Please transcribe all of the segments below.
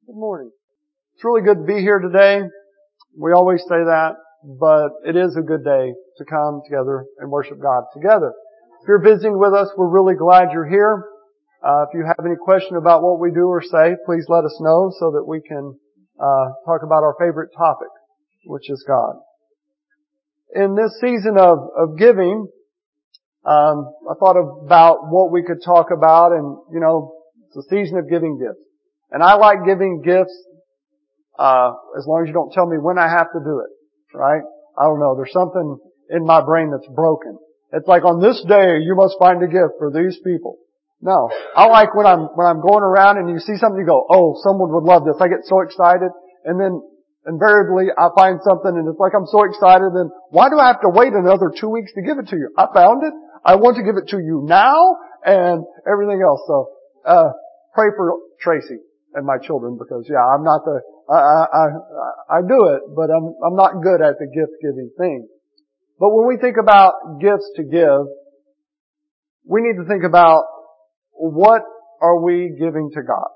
Good morning. It's really good to be here today. We always say that, but it is a good day to come together and worship God together. If you're visiting with us, we're really glad you're here. If you have any question about what we do or say, please let us know so that we can talk about our favorite topic, which is God. In this season of giving, I thought about what we could talk about, and it's a season of giving gifts. And I like giving gifts as long as you don't tell me when I have to do it, right? I don't know. There's something in my brain that's broken. It's like on this day you must find a gift for these people. No. I like when I'm going around and you see something, you go, oh, someone would love this. I get so excited, and then invariably I find something and it's like I'm so excited, then why do I have to wait another 2 weeks to give it to you? I found it. I want to give it to you now and everything else. So, pray for Tracy and my children, because I'm not I do it, but I'm not good at the gift giving thing. But when we think about gifts to give, we need to think about, what are we giving to God?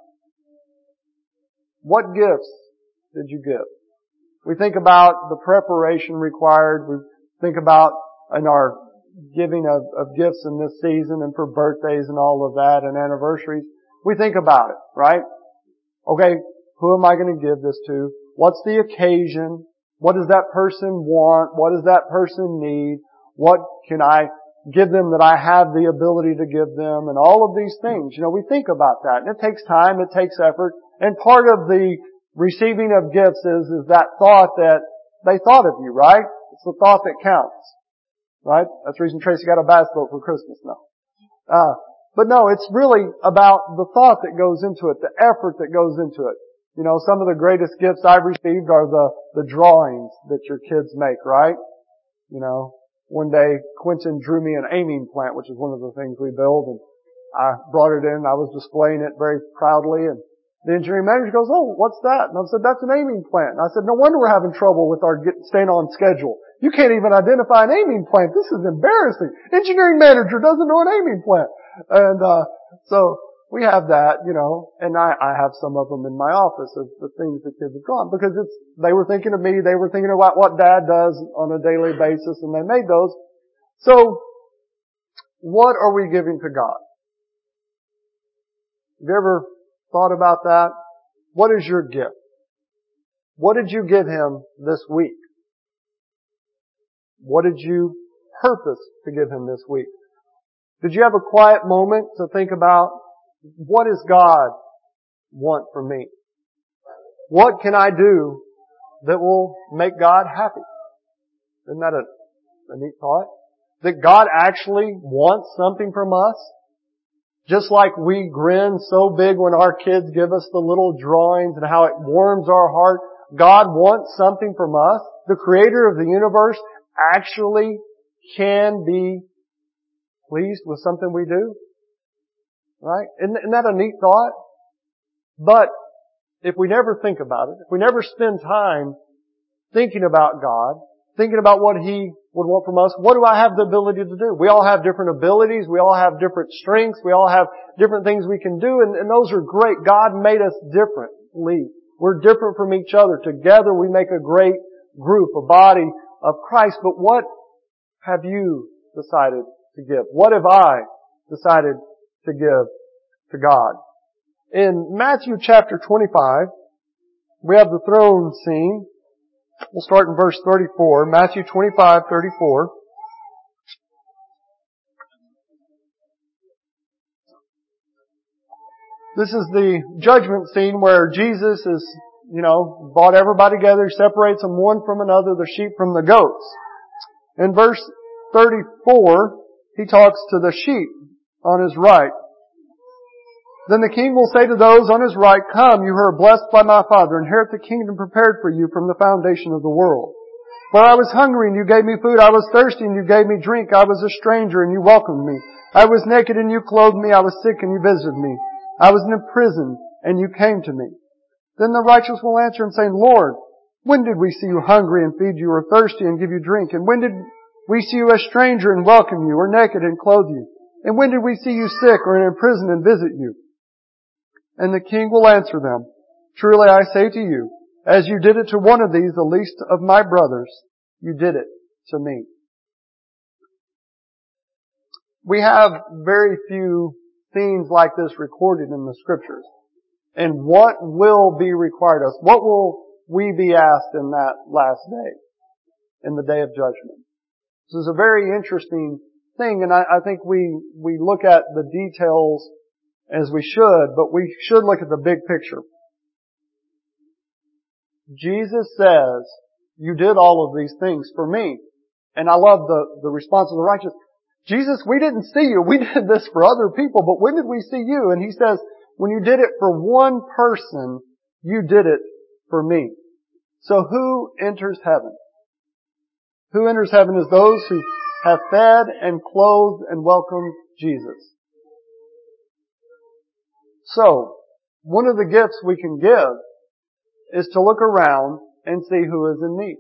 What gifts did you give? We think about the preparation required. We think about in our giving of gifts in this season and for birthdays and all of that and anniversaries. We think about it, right? Okay, who am I going to give this to? What's the occasion? What does that person want? What does that person need? What can I give them that I have the ability to give them? And all of these things. We think about that. And it takes time, it takes effort. And part of the receiving of gifts is that thought that they thought of you, right? It's the thought that counts. Right? That's the reason Tracy got a bass boat for Christmas now. But no, it's really about the thought that goes into it, the effort that goes into it. Some of the greatest gifts I've received are the drawings that your kids make, right? One day Quentin drew me an aiming plant, which is one of the things we build, and I brought it in. I was displaying it very proudly, and the engineering manager goes, "Oh, what's that?" And I said, "That's an aiming plant." And I said, "No wonder we're having trouble with our staying on schedule. You can't even identify an aiming plant. This is embarrassing. Engineering manager doesn't know an aiming plant." And so we have that, and I have some of them in my office of the things the kids have drawn, because they were thinking of me, they were thinking about what Dad does on a daily basis, and they made those. So, what are we giving to God? Have you ever thought about that? What is your gift? What did you give Him this week? What did you purpose to give Him this week? Did you have a quiet moment to think about, what does God want from me? What can I do that will make God happy? Isn't that a neat thought? That God actually wants something from us? Just like we grin so big when our kids give us the little drawings and how it warms our heart, God wants something from us. The Creator of the universe actually can be pleased with something we do. Right? Isn't that a neat thought? But if we never think about it, if we never spend time thinking about God, thinking about what He would want from us, what do I have the ability to do? We all have different abilities. We all have different strengths. We all have different things we can do, and those are great. God made us differently. We're different from each other. Together we make a great group, a body of Christ. But what have you decided to give? What have I decided to give to God? In Matthew chapter 25, we have the throne scene. We'll start in verse 34. Matthew 25:34. This is the judgment scene where Jesus is, brought everybody together, separates them one from another, the sheep from the goats. In verse 34, He talks to the sheep on His right. "Then the King will say to those on His right, 'Come, you who are blessed by my Father, inherit the kingdom prepared for you from the foundation of the world. For I was hungry, and you gave me food. I was thirsty, and you gave me drink. I was a stranger, and you welcomed me. I was naked, and you clothed me. I was sick, and you visited me. I was in a prison, and you came to me.' Then the righteous will answer and say, 'Lord, when did we see you hungry and feed you, or thirsty and give you drink? And when did we see you a stranger and welcome you, or naked and clothe you? And when did we see you sick or in prison and visit you?' And the King will answer them, Truly I say to you, as you did it to one of these, the least of my brothers, you did it to me. We have very few themes like this recorded in the Scriptures. And what will be required of us? What will we be asked in that last day? In the day of judgment. This is a very interesting thing, and I think we look at the details as we should, but we should look at the big picture. Jesus says, you did all of these things for me. And I love the response of the righteous. Jesus, we didn't see you. We did this for other people, but when did we see you? And He says, when you did it for one person, you did it for me. So who enters heaven? Who enters heaven is those who have fed and clothed and welcomed Jesus. So, one of the gifts we can give is to look around and see who is in need.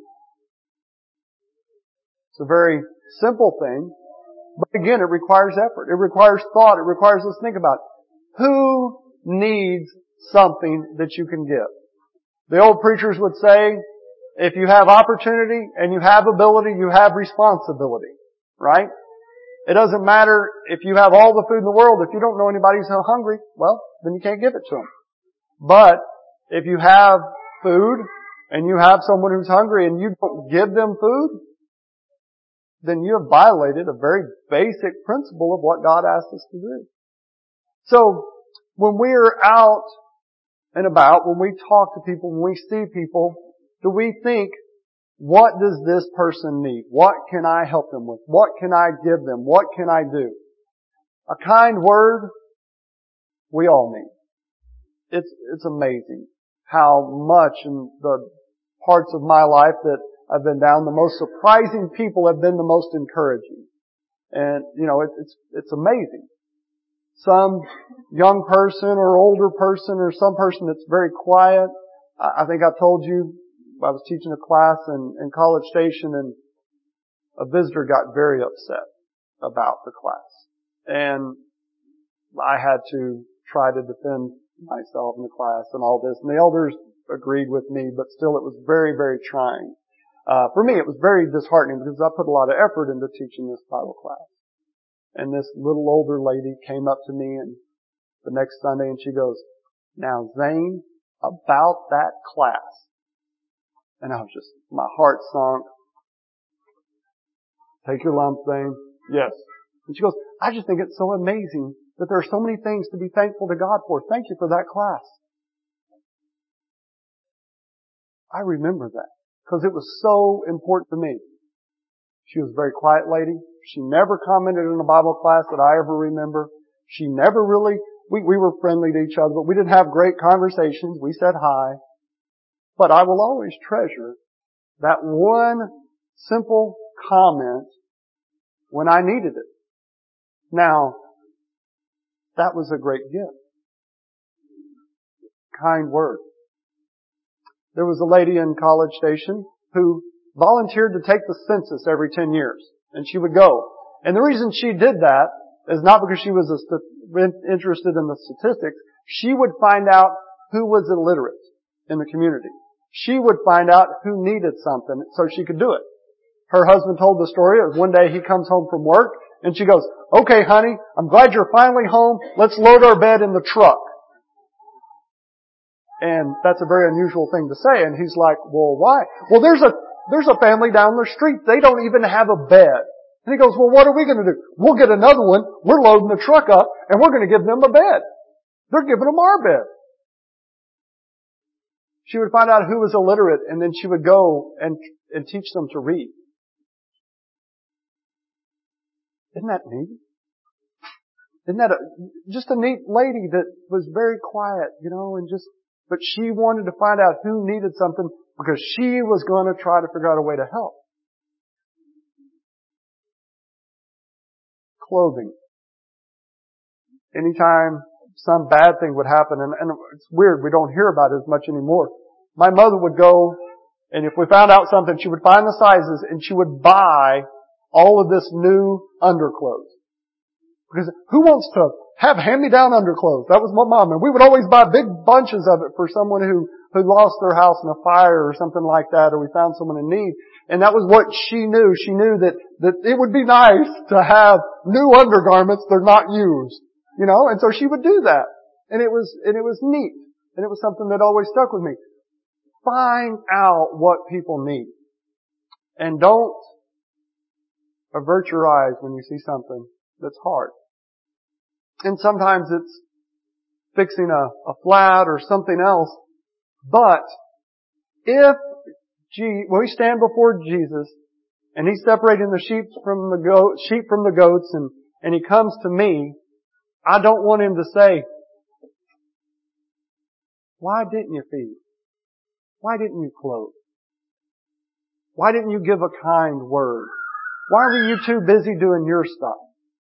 It's a very simple thing, but again, it requires effort. It requires thought. It requires us to think about who needs something that you can give. The old preachers would say, if you have opportunity and you have ability, you have responsibility. Right? It doesn't matter if you have all the food in the world. If you don't know anybody who's hungry, well, then you can't give it to them. But if you have food and you have someone who's hungry and you don't give them food, then you have violated a very basic principle of what God asked us to do. So, when we are out and about, when we talk to people, when we see people, do we think, what does this person need? What can I help them with? What can I give them? What can I do? A kind word, we all need. It's amazing how much in the parts of my life that I've been down, the most surprising people have been the most encouraging. And, it's amazing. Some young person or older person or some person that's very quiet. I think I told you, I was teaching a class in College Station and a visitor got very upset about the class. And I had to try to defend myself in the class and all this. And the elders agreed with me, but still it was very, very trying. For me, it was very disheartening because I put a lot of effort into teaching this Bible class. And this little older lady came up to me and the next Sunday and she goes, now Zane, about that class. And I was just, my heart sunk. Take your lump, Zane. Yes. And she goes, I just think it's so amazing that there are so many things to be thankful to God for. Thank you for that class. I remember that because it was so important to me. She was a very quiet lady. She never commented in a Bible class that I ever remember. She never really, we were friendly to each other, but we didn't have great conversations. We said hi. But I will always treasure that one simple comment when I needed it. Now, that was a great gift. Kind word. There was a lady in College Station who volunteered to take the census every 10 years. And she would go. And the reason she did that is not because she was interested in the statistics. She would find out who was illiterate in the community. She would find out who needed something so she could do it. Her husband told the story of one day he comes home from work and she goes, okay honey, I'm glad you're finally home. Let's load our bed in the truck. And that's a very unusual thing to say. And he's like, well, why? Well, there's a family down the street. They don't even have a bed. And he goes, well, what are we going to do? We'll get another one. We're loading the truck up and we're going to give them a bed. They're giving them our bed. She would find out who was illiterate and then she would go and teach them to read. Isn't that neat? Isn't that just a neat lady that was very quiet, but she wanted to find out who needed something because she was going to try to figure out a way to help. Clothing. Anytime some bad thing would happen, and it's weird, we don't hear about it as much anymore. My mother would go, and if we found out something, she would find the sizes, and she would buy all of this new underclothes. Because who wants to have hand-me-down underclothes? That was my mom. And we would always buy big bunches of it for someone who lost their house in a fire or something like that, or we found someone in need. And that was what she knew. She knew that it would be nice to have new undergarments that are not used. You know, and so she would do that. And it was neat. And it was something that always stuck with me. Find out what people need. And don't avert your eyes when you see something that's hard. And sometimes it's fixing a flat or something else. But if we stand before Jesus and He's separating the sheep from the goats and He comes to me, I don't want Him to say, why didn't you feed? Why didn't you clothe? Why didn't you give a kind word? Why were you too busy doing your stuff?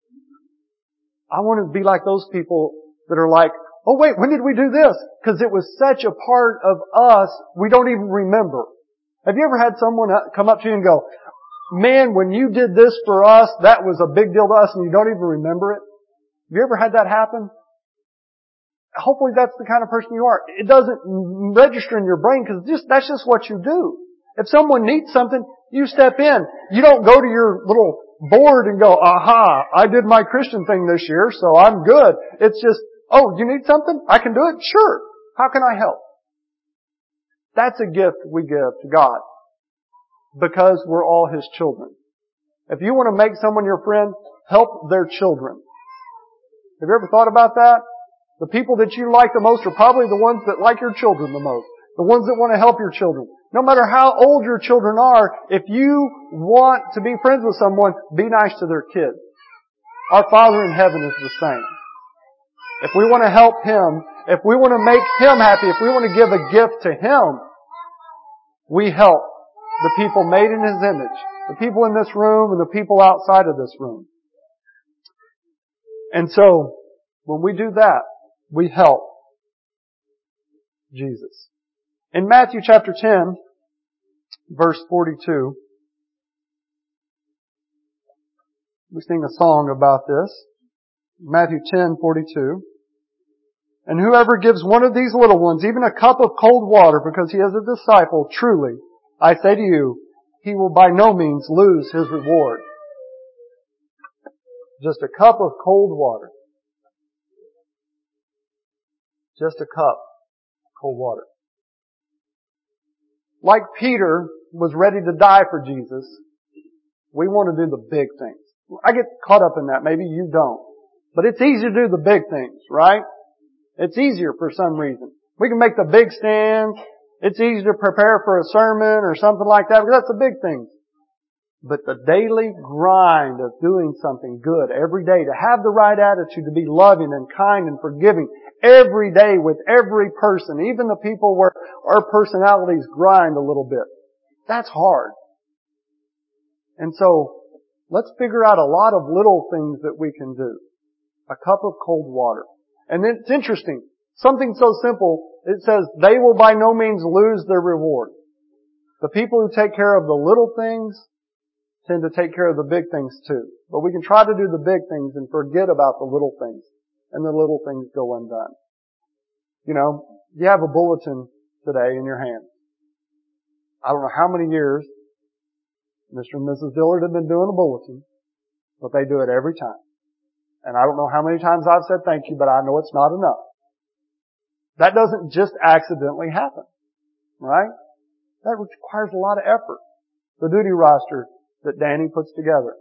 I want to be like those people that are like, oh wait, when did we do this? Because it was such a part of us, we don't even remember. Have you ever had someone come up to you and go, man, when you did this for us, that was a big deal to us and you don't even remember it? Have you ever had that happen? Hopefully that's the kind of person you are. It doesn't register in your brain because that's just what you do. If someone needs something, you step in. You don't go to your little board and go, aha, I did my Christian thing this year, so I'm good. It's just, oh, you need something? I can do it? Sure. How can I help? That's a gift we give to God because we're all His children. If you want to make someone your friend, help their children. Have you ever thought about that? The people that you like the most are probably the ones that like your children the most. The ones that want to help your children. No matter how old your children are, if you want to be friends with someone, be nice to their kids. Our Father in heaven is the same. If we want to help Him, if we want to make Him happy, if we want to give a gift to Him, we help the people made in His image. The people in this room and the people outside of this room. And so, when we do that, we help Jesus. In Matthew chapter 10, verse 42, we sing a song about this. Matthew 10:42. And whoever gives one of these little ones even a cup of cold water because he is a disciple, truly, I say to you, he will by no means lose his reward. Just a cup of cold water. Just a cup of cold water. Like Peter was ready to die for Jesus, we want to do the big things. I get caught up in that. Maybe you don't. But it's easy to do the big things, right? It's easier for some reason. We can make the big stands. It's easy to prepare for a sermon or something like that, because that's the big thing. But the daily grind of doing something good every day, to have the right attitude, to be loving and kind and forgiving every day with every person, even the people where our personalities grind a little bit. That's hard. And so, let's figure out a lot of little things that we can do. A cup of cold water. And then it's interesting. Something so simple, it says, they will by no means lose their reward. The people who take care of the little things tend to take care of the big things too. But we can try to do the big things and forget about the little things. And the little things go undone. You know, you have a bulletin today in your hand. I don't know how many years Mr. and Mrs. Dillard have been doing a bulletin, but they do it every time. And I don't know how many times I've said thank you, but I know it's not enough. That doesn't just accidentally happen, right? That requires a lot of effort. The duty roster that Danny puts together.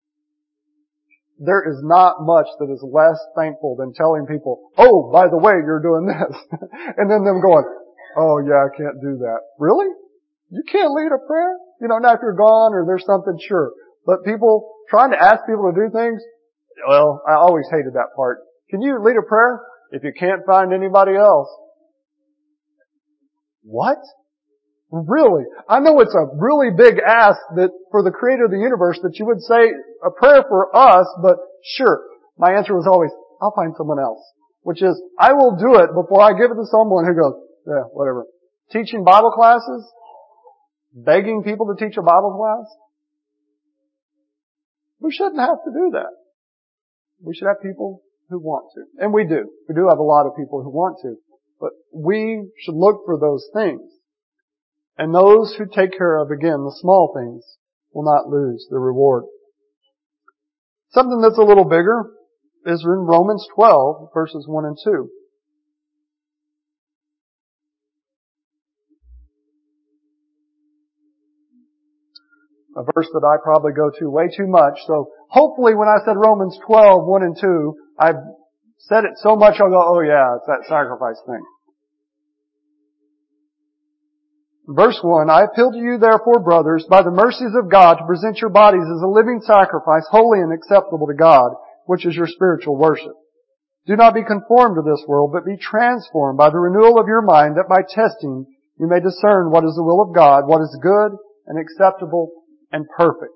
There is not much that is less thankful than telling people, oh, by the way, you're doing this. And then them going, oh yeah, I can't do that. Really? You can't lead a prayer? You know, now if you're gone or there's something, sure. But people trying to ask people to do things, well, I always hated that part. Can you lead a prayer if you can't find anybody else? What? Really? I know it's a really big ask that for the Creator of the universe that you would say a prayer for us, but sure. My answer was always, I'll find someone else. Which is, I will do it before I give it to someone who goes, yeah, whatever. Teaching Bible classes? Begging people to teach a Bible class? We shouldn't have to do that. We should have people who want to. And we do. We do have a lot of people who want to. But we should look for those things. And those who take care of, again, the small things will not lose the reward. Something that's a little bigger is in Romans 12, verses 1 and 2. A verse that I probably go to way too much. So hopefully when I said Romans 12, 1 and 2, I said it so much I'll go, oh yeah, it's that sacrifice thing. Verse 1, I appeal to you therefore, brothers, by the mercies of God, to present your bodies as a living sacrifice, holy and acceptable to God, which is your spiritual worship. Do not be conformed to this world, but be transformed by the renewal of your mind, that by testing you may discern what is the will of God, what is good and acceptable and perfect.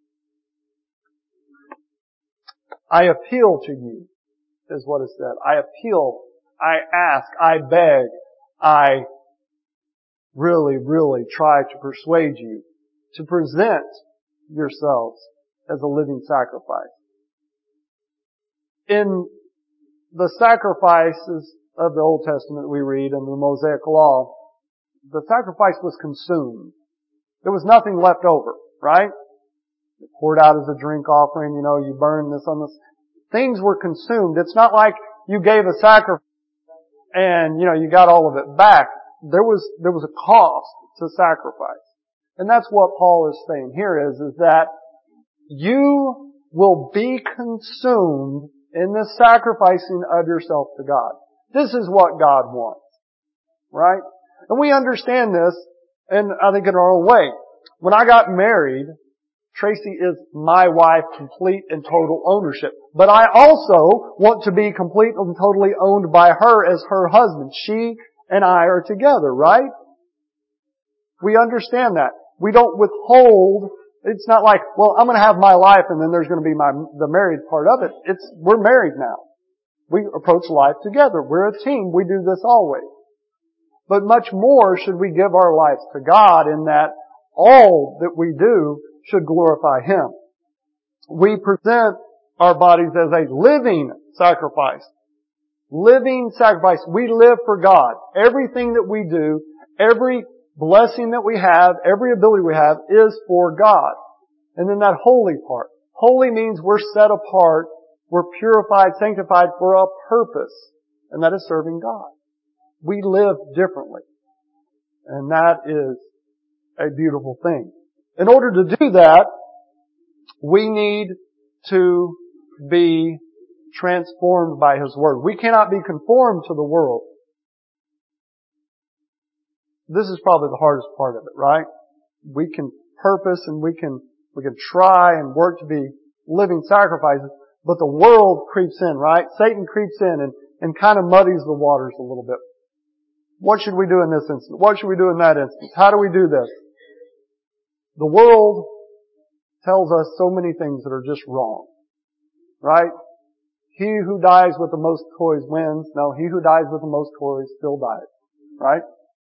I appeal to you, is what is said. I appeal, I ask, I beg, I really try to persuade you to present yourselves as a living sacrifice. In the sacrifices of the Old Testament we read in the Mosaic Law, the sacrifice was consumed. There was nothing left over, right? It poured out as a drink offering, you burn this on this. Things were consumed. It's not like you gave a sacrifice and, you got all of it back. There was a cost to sacrifice. And that's what Paul is saying here is that you will be consumed in the sacrificing of yourself to God. This is what God wants. Right? And we understand this, and I think in our own way. When I got married, Tracy is my wife, complete and total ownership. But I also want to be complete and totally owned by her as her husband. She and I are together, right? We understand that. We don't withhold. It's not like, well, I'm going to have my life and then there's going to be the married part of it. We're married now. We approach life together. We're a team. We do this always. But much more should we give our lives to God in that all that we do should glorify Him. We present our bodies as a living sacrifice. Living sacrifice. We live for God. Everything that we do, every blessing that we have, every ability we have is for God. And then that holy part. Holy means we're set apart, we're purified, sanctified for a purpose. And that is serving God. We live differently. And that is a beautiful thing. In order to do that, we need to be transformed by His Word. We cannot be conformed to the world. This is probably the hardest part of it, right? We can purpose and we can try and work to be living sacrifices, but the world creeps in, right? Satan creeps in and kind of muddies the waters a little bit. What should we do in this instance? What should we do in that instance? How do we do this? The world tells us so many things that are just wrong. Right? He who dies with the most toys wins. No, he who dies with the most toys still dies. Right?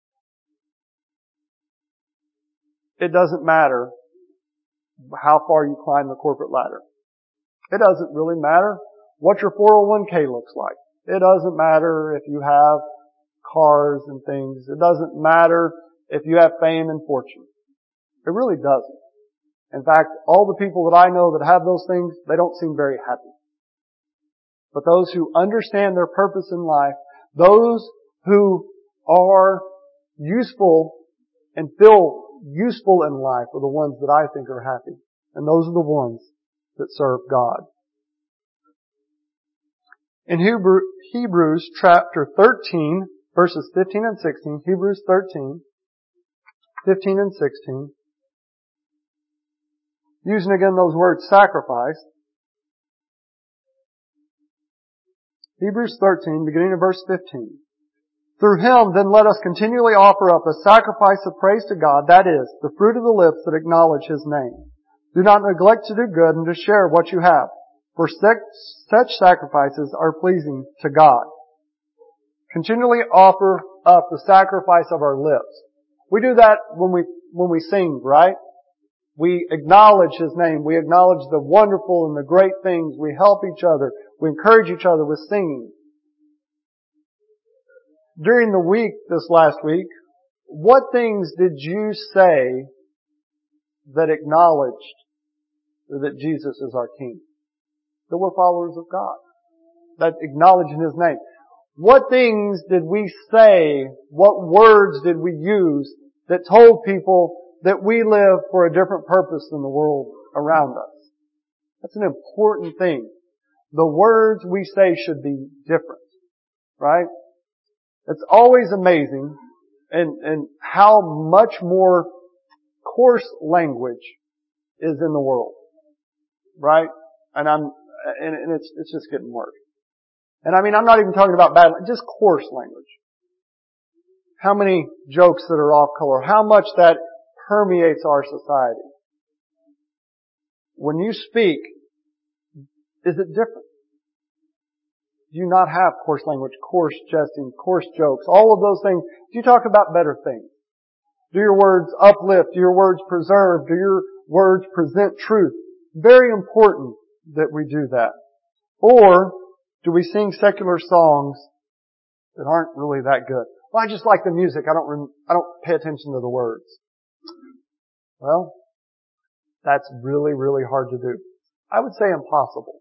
It doesn't matter how far you climb the corporate ladder. It doesn't really matter what your 401k looks like. It doesn't matter if you have cars and things. It doesn't matter if you have fame and fortune. It really doesn't. In fact, all the people that I know that have those things, they don't seem very happy. But those who understand their purpose in life, those who are useful and feel useful in life are the ones that I think are happy. And those are the ones that serve God. In Hebrews chapter 13, verses 15 and 16, Hebrews 13, 15 and 16, using again those words sacrifice. Hebrews 13, beginning of verse 15. Through Him then let us continually offer up a sacrifice of praise to God, that is, the fruit of the lips that acknowledge His name. Do not neglect to do good and to share what you have, for such sacrifices are pleasing to God. Continually offer up the sacrifice of our lips. We do that when we sing, right? We acknowledge His name. We acknowledge the wonderful and the great things. We help each other. We encourage each other with singing. During the week, this last week, what things did you say that acknowledged that Jesus is our King? That we're followers of God. That acknowledging His name. What things did we say, what words did we use that told people that we live for a different purpose than the world around us? That's an important thing. The words we say should be different. Right? It's always amazing and how much more coarse language is in the world. Right? And it's just getting worse. And I mean, I'm not even talking about bad, just coarse language. How many jokes that are off color, how much that permeates our society. When you speak, is it different? Do you not have coarse language, coarse jesting, coarse jokes, all of those things? Do you talk about better things? Do your words uplift? Do your words preserve? Do your words present truth? Very important that we do that. Or do we sing secular songs that aren't really that good? Well, I just like the music. I don't pay attention to the words. Well, that's really, really hard to do. I would say impossible.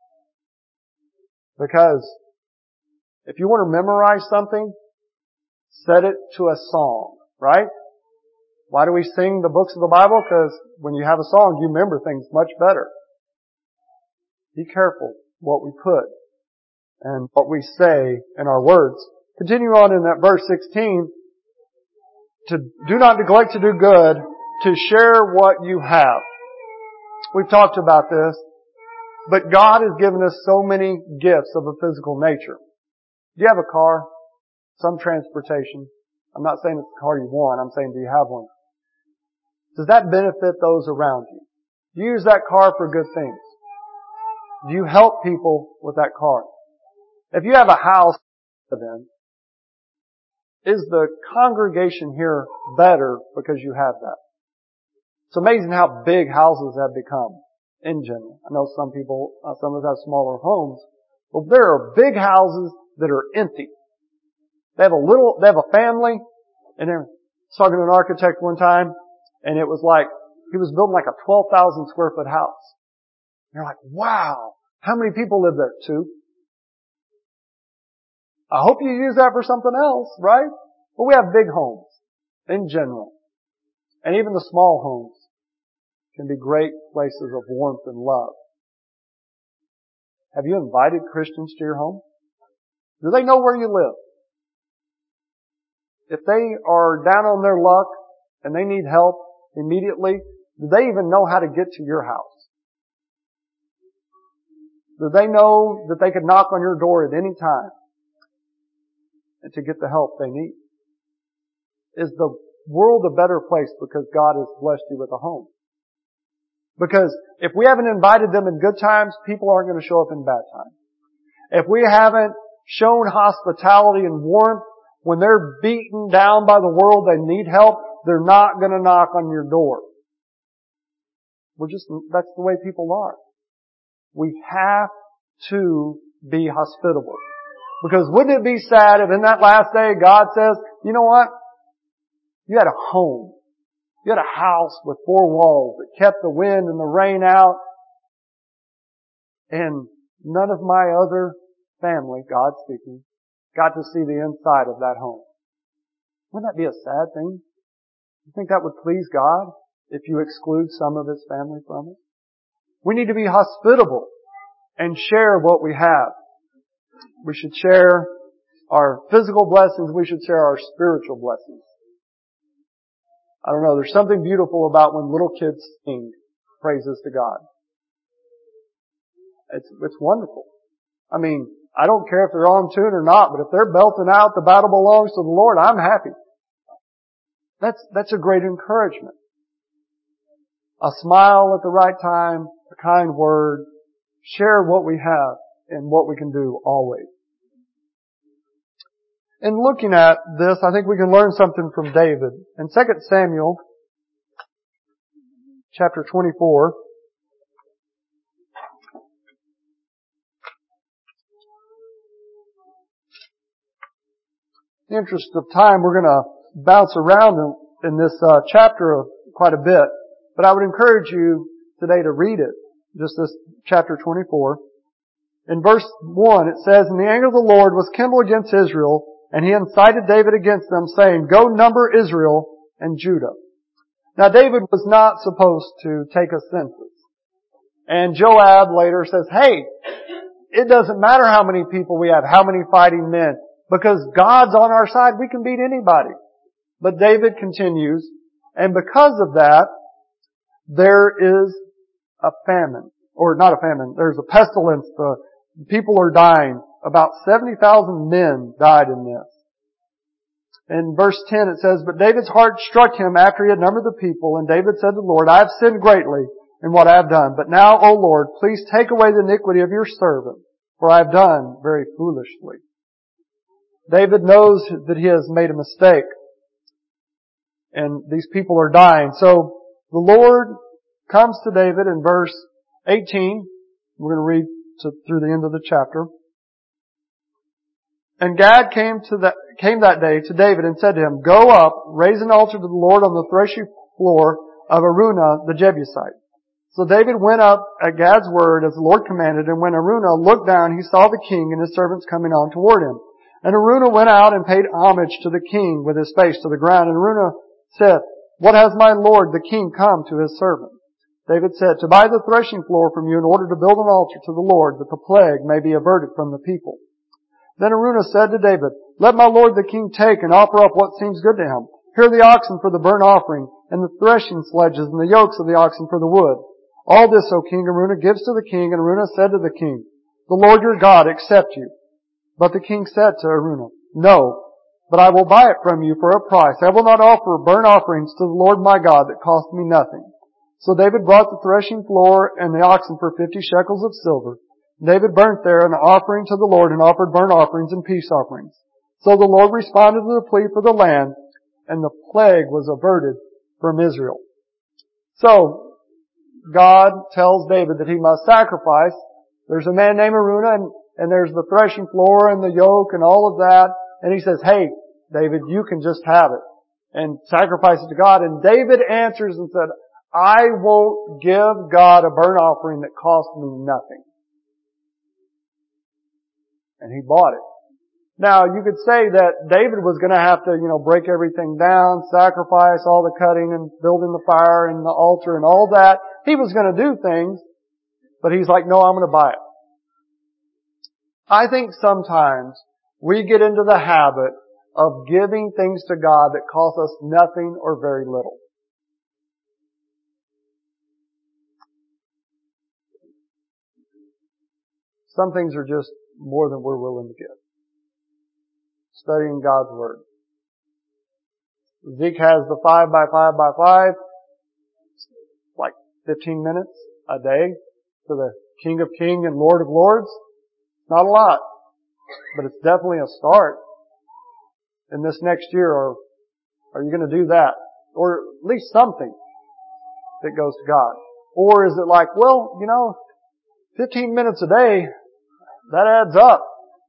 Because if you want to memorize something, set it to a song, right? Why do we sing the books of the Bible? Because when you have a song, you remember things much better. Be careful what we put and what we say in our words. Continue on in that verse 16. To do not neglect to do good, to share what you have. We've talked about this, but God has given us so many gifts of a physical nature. Do you have a car? Some transportation? I'm not saying it's the car you want. I'm saying, do you have one? Does that benefit those around you? Do you use that car for good things? Do you help people with that car? If you have a house, then, is the congregation here better because you have that? It's amazing how big houses have become in general. I know some of us have smaller homes, but there are big houses that are empty. They have a family, and I was talking to an architect one time, and it was like, he was building like a 12,000 square foot house. And you're like, wow, how many people live there? 2. I hope you use that for something else, right? But we have big homes in general. And even the small homes can be great places of warmth and love. Have you invited Christians to your home? Do they know where you live? If they are down on their luck and they need help immediately, do they even know how to get to your house? Do they know that they could knock on your door at any time and to get the help they need? Is the world a better place because God has blessed you with a home? Because if we haven't invited them in good times, people aren't going to show up in bad times. If we haven't shown hospitality and warmth when they're beaten down by the world, they need help, they're not going to knock on your door. That's the way people are. We have to be hospitable. Because wouldn't it be sad if in that last day God says, you know what? You had a home. You had a house with 4 walls that kept the wind and the rain out. And none of my other family, God speaking, got to see the inside of that home. Wouldn't that be a sad thing? You think that would please God if you exclude some of His family from it? We need to be hospitable and share what we have. We should share our physical blessings. We should share our spiritual blessings. I don't know, there's something beautiful about when little kids sing praises to God. It's wonderful. I mean, I don't care if they're on tune or not, but if they're belting out "The Battle Belongs to the Lord," I'm happy. That's a great encouragement. A smile at the right time, a kind word, share what we have and what we can do always. In looking at this, I think we can learn something from David. In 2 Samuel, chapter 24, In the interest of time, we're going to bounce around in this chapter quite a bit. But I would encourage you today to read it, just this chapter 24. In verse 1 it says, "And the anger of the Lord was kindled against Israel, and he incited David against them, saying, Go number Israel and Judah." Now David was not supposed to take a census. And Joab later says, hey, it doesn't matter how many people we have, how many fighting men, because God's on our side, we can beat anybody. But David continues, and because of that, there is a famine. Or not a famine, there's a pestilence. The people are dying. About 70,000 men died in this. In verse 10 it says, "But David's heart struck him after he had numbered the people, and David said to the Lord, I have sinned greatly in what I have done. But now, O Lord, please take away the iniquity of your servant, for I have done very foolishly." David knows that he has made a mistake, and these people are dying. So the Lord comes to David in verse 18. We're going to read through the end of the chapter. "And Gad came that day to David and said to him, Go up, raise an altar to the Lord on the threshing floor of Araunah the Jebusite. So David went up at Gad's word as the Lord commanded, and when Araunah looked down, he saw the king and his servants coming on toward him. And Araunah went out and paid homage to the king with his face to the ground. And Araunah said, What has my lord the king come to his servant? David said, To buy the threshing floor from you in order to build an altar to the Lord, that the plague may be averted from the people. Then Araunah said to David, Let my lord the king take and offer up what seems good to him. Here are the oxen for the burnt offering, and the threshing sledges, and the yokes of the oxen for the wood. All this, O king, Araunah gives to the king. And Araunah said to the king, The Lord your God accept you. But the king said to Araunah, No, but I will buy it from you for a price. I will not offer burnt offerings to the Lord my God that cost me nothing. So David brought the threshing floor and the oxen for 50 shekels of silver. David burnt there an offering to the Lord and offered burnt offerings and peace offerings. So the Lord responded to the plea for the land, and the plague was averted from Israel." So, God tells David that he must sacrifice. There's a man named Araunah, and there's the threshing floor and the yoke and all of that. And he says, hey, David, you can just have it and sacrifice it to God. And David answers and said, I won't give God a burnt offering that cost me nothing. And he bought it. Now, you could say that David was going to have to, break everything down, sacrifice all the cutting and building the fire and the altar and all that. He was going to do things, but he's like, no, I'm going to buy it. I think sometimes we get into the habit of giving things to God that cost us nothing or very little. Some things are just more than we're willing to give. Studying God's Word. Zeke has the 5 by 5 by 5, like 15 minutes a day to the King of Kings and Lord of Lords. Not a lot, but it's definitely a start. In this next year, or are you going to do that? Or at least something that goes to God. Or is it like, 15 minutes a day, that adds up.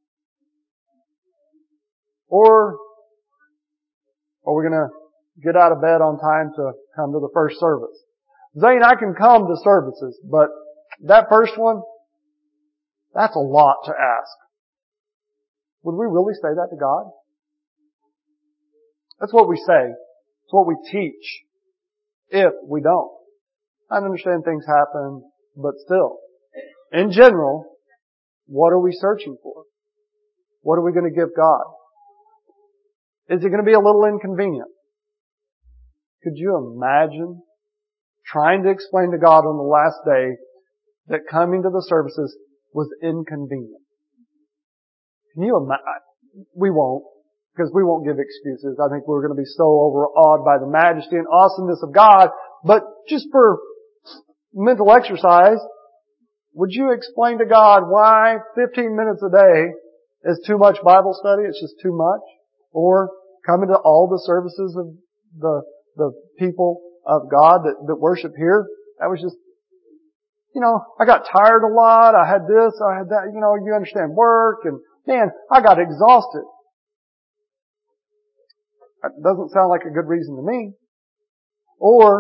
Or are we going to get out of bed on time to come to the first service? Zane, I can come to services, but that first one, that's a lot to ask. Would we really say that to God? That's what we say. It's what we teach. If we don't. I understand things happen, but still. In general, what are we searching for? What are we going to give God? Is it going to be a little inconvenient? Could you imagine trying to explain to God on the last day that coming to the services was inconvenient? Can you imagine? We won't, because we won't give excuses. I think we're going to be so overawed by the majesty and awesomeness of God. But just for mental exercise, would you explain to God why 15 minutes a day is too much Bible study? It's just too much? Or coming to all the services of the people of God that worship here? That was just, I got tired a lot. I had this, I had that. You understand work, and man, I got exhausted. That doesn't sound like a good reason to me. Or,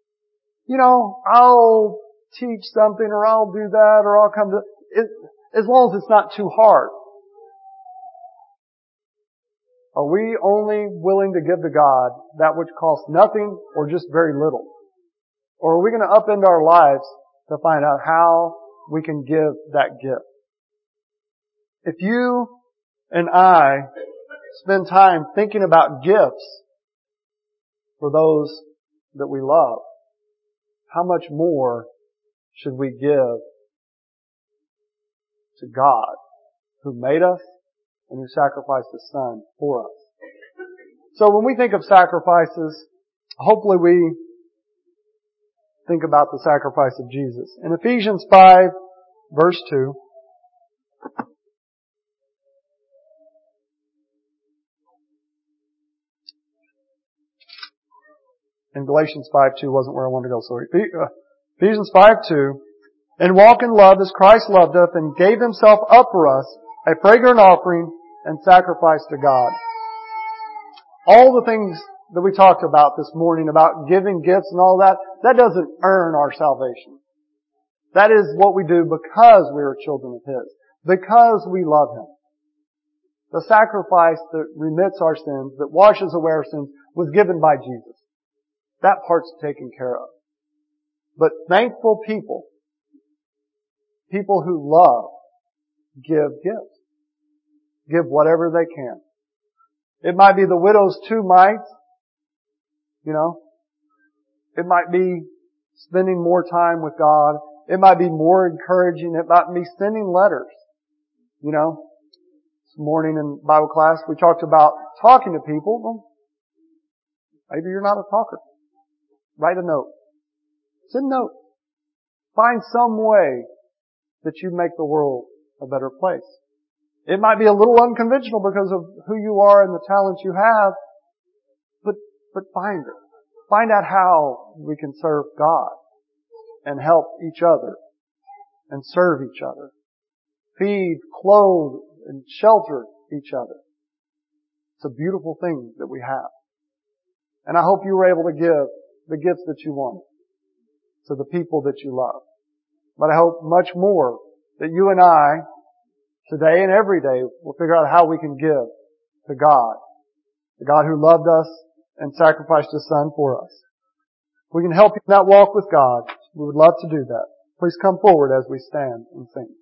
I'll teach something or I'll do that or I'll come to it, as long as it's not too hard. Are we only willing to give to God that which costs nothing or just very little? Or are we going to upend our lives to find out how we can give that gift? If you and I spend time thinking about gifts for those that we love, how much more should we give to God who made us and who sacrificed His Son for us? So when we think of sacrifices, hopefully we think about the sacrifice of Jesus. In Ephesians 5, verse 2, and Galatians 5:2 wasn't where I wanted to go, sorry. Ephesians 5:2, and walk in love as Christ loved us and gave Himself up for us, a fragrant offering and sacrifice to God. All the things that we talked about this morning about giving gifts and all that, that doesn't earn our salvation. That is what we do because we are children of His, because we love Him. The sacrifice that remits our sins, that washes away our sins, was given by Jesus. That part's taken care of. But thankful people who love, give gifts. Give whatever they can. It might be the widow's 2 mites. It might be spending more time with God. It might be more encouraging. It might be sending letters. This morning in Bible class we talked about talking to people. Well, maybe you're not a talker. Write a note. Send notes. Find some way that you make the world a better place. It might be a little unconventional because of who you are and the talents you have, but find it. Find out how we can serve God and help each other and serve each other. Feed, clothe, and shelter each other. It's a beautiful thing that we have. And I hope you were able to give the gifts that you want to the people that you love. But I hope much more that you and I, today and every day, will figure out how we can give to God. The God who loved us and sacrificed His Son for us. If we can help you in that walk with God, we would love to do that. Please come forward as we stand and sing.